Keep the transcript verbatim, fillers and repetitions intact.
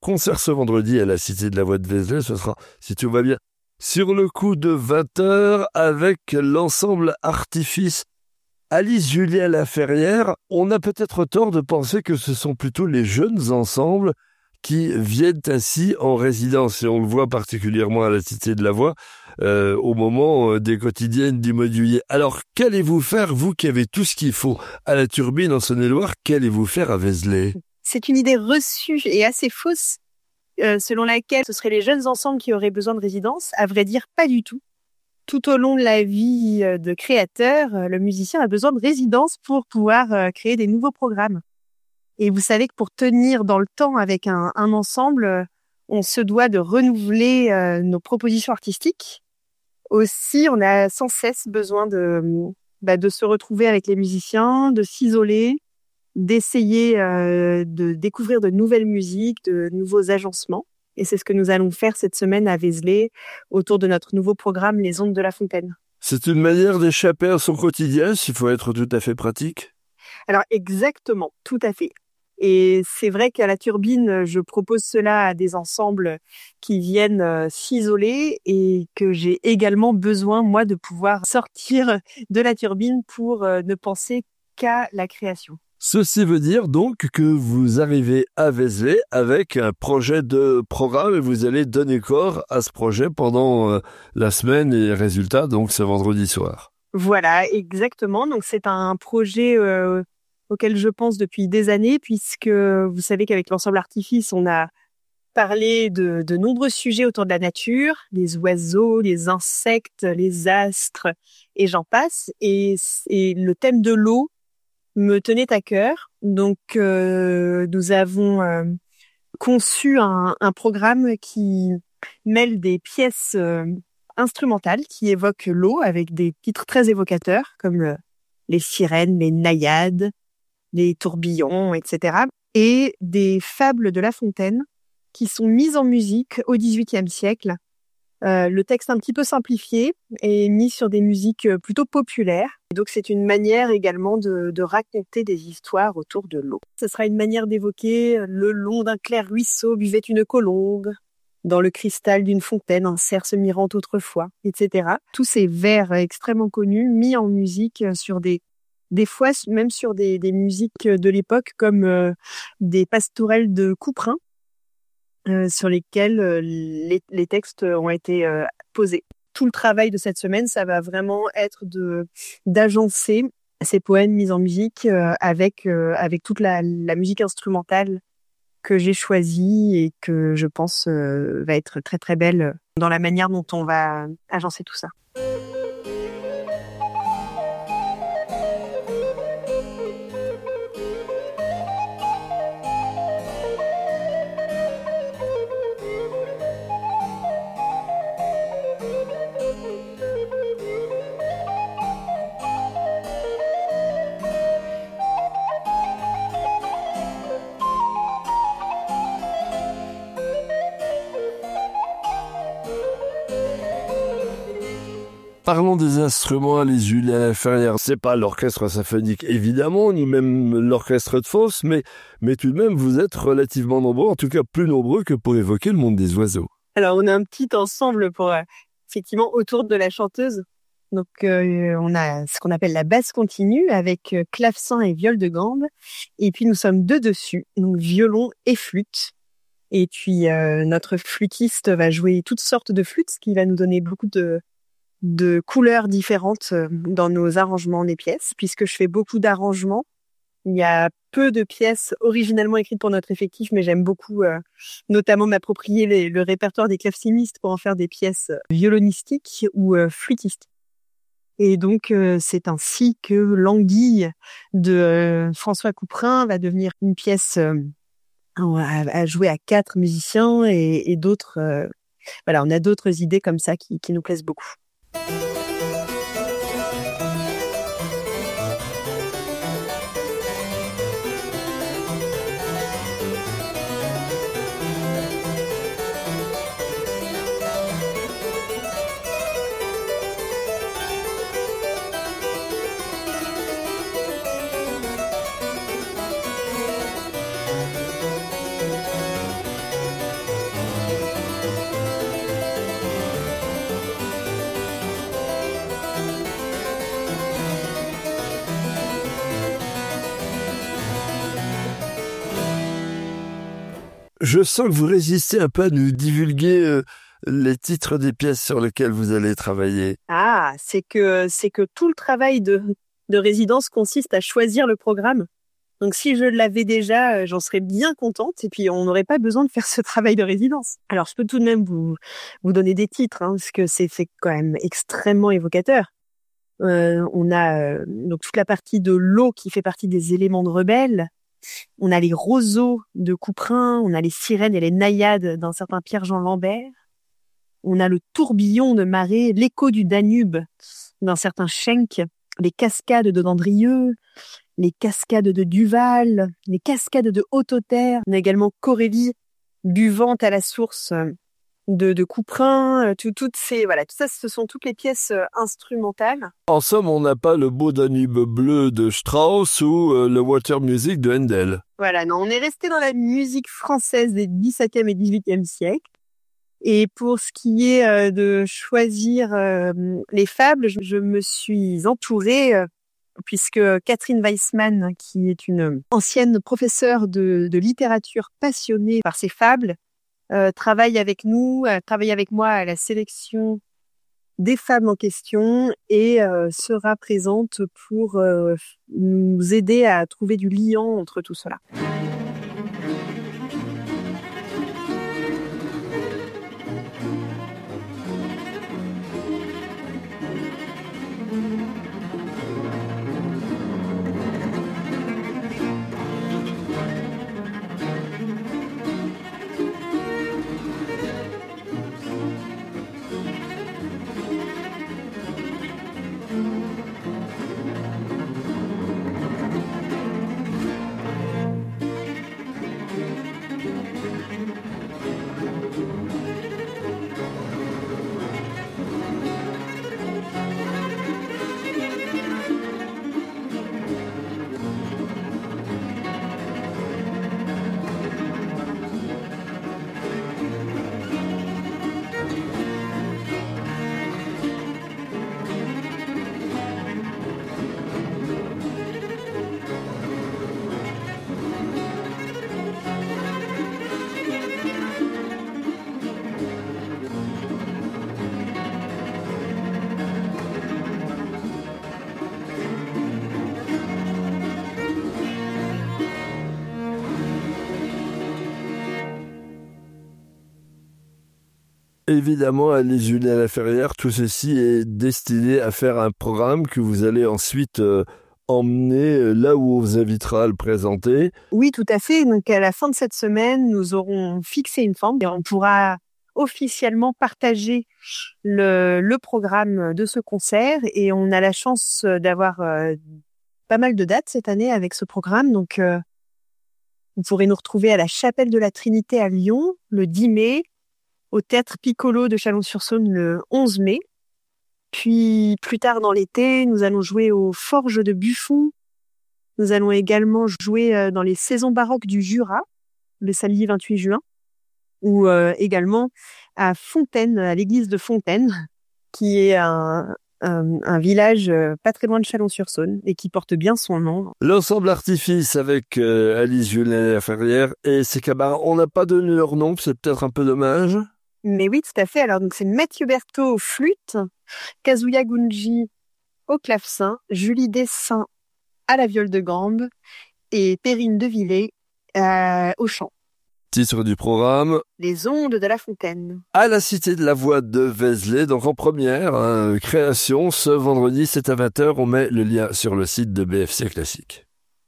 concert ce vendredi à la Cité de la Voix de Vézelay. Ce sera, si tout va bien, sur le coup de vingt heures avec l'ensemble Artifice. Alice Julien Laferrière, on a peut-être tort de penser que ce sont plutôt les jeunes ensembles qui viennent ainsi en résidence. Et on le voit particulièrement à la Cité de la Voix, euh, au moment des quotidiennes du mois de juillet. Alors, qu'allez-vous faire, vous qui avez tout ce qu'il faut à la Turbine en Saône-et-Loire, qu'allez-vous faire à Vézelay ? C'est une idée reçue et assez fausse, euh, selon laquelle ce seraient les jeunes ensembles qui auraient besoin de résidence. À vrai dire, pas du tout. Tout au long de la vie de créateur, le musicien a besoin de résidence pour pouvoir créer des nouveaux programmes. Et vous savez que pour tenir dans le temps avec un, un ensemble, on se doit de renouveler euh, nos propositions artistiques. Aussi, on a sans cesse besoin de, bah, de se retrouver avec les musiciens, de s'isoler, d'essayer euh, de découvrir de nouvelles musiques, de nouveaux agencements. Et c'est ce que nous allons faire cette semaine à Vézelay autour de notre nouveau programme Les Ondes de la Fontaine. C'est une manière d'échapper à son quotidien, s'il faut être tout à fait pratique. Alors exactement, tout à fait. Et c'est vrai qu'à la Turbine, je propose cela à des ensembles qui viennent euh, s'isoler et que j'ai également besoin, moi, de pouvoir sortir de la Turbine pour euh, ne penser qu'à la création. Ceci veut dire donc que vous arrivez à Vézelay avec un projet de programme et vous allez donner corps à ce projet pendant euh, la semaine et résultat, donc ce vendredi soir. Voilà, exactement. Donc c'est un projet euh, auquel je pense depuis des années, puisque vous savez qu'avec l'ensemble Artifice, on a parlé de, de nombreux sujets autour de la nature, les oiseaux, les insectes, les astres, et j'en passe. Et, et le thème de l'eau me tenait à cœur. Donc, euh, nous avons euh, conçu un, un programme qui mêle des pièces euh, instrumentales qui évoquent l'eau avec des titres très évocateurs comme euh, les sirènes, les naïades, les tourbillons, et cetera. Et des fables de La Fontaine qui sont mises en musique au dix-huitième siècle. Euh, le texte un petit peu simplifié est mis sur des musiques plutôt populaires. Et donc c'est une manière également de, de raconter des histoires autour de l'eau. Ce sera une manière d'évoquer le long d'un clair ruisseau buvait une colombe, dans le cristal d'une fontaine un cerf se mirant autrefois, et cetera. Tous ces vers extrêmement connus mis en musique sur des des fois même sur des, des musiques de l'époque comme euh, des pastourelles de Couperin. Euh, sur lesquels euh, les, les textes ont été euh, posés. Tout le travail de cette semaine, ça va vraiment être de d'agencer ces poèmes mis en musique euh, avec euh, avec toute la, la musique instrumentale que j'ai choisie et que je pense euh, va être très très belle dans la manière dont on va agencer tout ça. Parlons des instruments, les Julien Laferrière. C'est pas l'orchestre symphonique, évidemment, ni même l'orchestre de fosse, mais, mais tout de même, vous êtes relativement nombreux, en tout cas plus nombreux que pour évoquer le monde des oiseaux. Alors, on a un petit ensemble pour, euh, effectivement, autour de la chanteuse. Donc, euh, on a ce qu'on appelle la basse continue avec euh, clavecin et viole de gambe. Et puis, nous sommes deux dessus, donc violon et flûte. Et puis, euh, notre flûtiste va jouer toutes sortes de flûtes, ce qui va nous donner beaucoup de de couleurs différentes dans nos arrangements des pièces, puisque je fais beaucoup d'arrangements. Il y a peu de pièces originellement écrites pour notre effectif, mais j'aime beaucoup euh, notamment m'approprier les, le répertoire des clavecinistes pour en faire des pièces violonistiques ou euh, flûtistiques. Et donc, euh, c'est ainsi que L'Anguille de euh, François Couperin va devenir une pièce euh, à, à jouer à quatre musiciens et, et d'autres... Euh, voilà, on a d'autres idées comme ça qui, qui nous plaisent beaucoup. Je sens que vous résistez un peu à nous divulguer euh, les titres des pièces sur lesquelles vous allez travailler. Ah, c'est que c'est que tout le travail de de résidence consiste à choisir le programme. Donc si je l'avais déjà, euh, j'en serais bien contente et puis on n'aurait pas besoin de faire ce travail de résidence. Alors je peux tout de même vous vous donner des titres, hein, parce que c'est c'est quand même extrêmement évocateur. Euh, on a euh, donc toute la partie de l'eau qui fait partie des éléments de Rebelle. On a les roseaux de Couperin, on a les sirènes et les naïades d'un certain Pierre-Jean Lambert. On a le tourbillon de marée, l'écho du Danube d'un certain Schenk, les cascades de Dandrieux, les cascades de Duval, les cascades de Haute-Auterre. On a également Corélie, buvante à la source de, de Couperin. Tout, toutes ces, voilà, tout ça, ce sont toutes les pièces instrumentales. En somme, on n'a pas le beau Danube bleu de Strauss ou euh, le Water Music de Handel. Voilà, non, on est resté dans la musique française des dix-septième et dix-huitième siècles. Et pour ce qui est euh, de choisir euh, les fables, je, je me suis entourée, euh, puisque Catherine Weissman, qui est une ancienne professeure de, de littérature passionnée par ces fables, euh, travaille avec nous, euh, travaille avec moi à la sélection des fables en question et euh, sera présente pour euh, nous aider à trouver du liant entre tout cela. Évidemment, Alice Julien Laferrière, tout ceci est destiné à faire un programme que vous allez ensuite euh, emmener là où on vous invitera à le présenter. Oui, tout à fait. Donc, à la fin de cette semaine, nous aurons fixé une forme et on pourra officiellement partager le, le programme de ce concert. Et on a la chance d'avoir euh, pas mal de dates cette année avec ce programme. Donc, euh, vous pourrez nous retrouver à la Chapelle de la Trinité à Lyon le dix mai, au Théâtre Piccolo de Chalon-sur-Saône le onze mai. Puis, plus tard dans l'été, nous allons jouer aux Forges de Buffon. Nous allons également jouer dans les saisons baroques du Jura, le samedi vingt-huit juin, ou euh, également à Fontaine, à l'église de Fontaine, qui est un, un, un village pas très loin de Chalon-sur-Saône et qui porte bien son nom. L'ensemble Artifice avec euh, Alice Julien Laferrière et ses camarades, on n'a pas donné leur nom, c'est peut-être un peu dommage. Mais oui, tout à fait. Alors, donc, c'est Mathieu Berthaud au flûte, Kazuya Gunji au clavecin, Julie Dessin à la viole de gambe et Perrine Devillé euh, au chant. Titre du programme: Les ondes de la fontaine. À la Cité de la Voix de Vézelay, donc en première, hein, création ce vendredi, c'est à vingt heures. On met le lien sur le site de B F C Classique.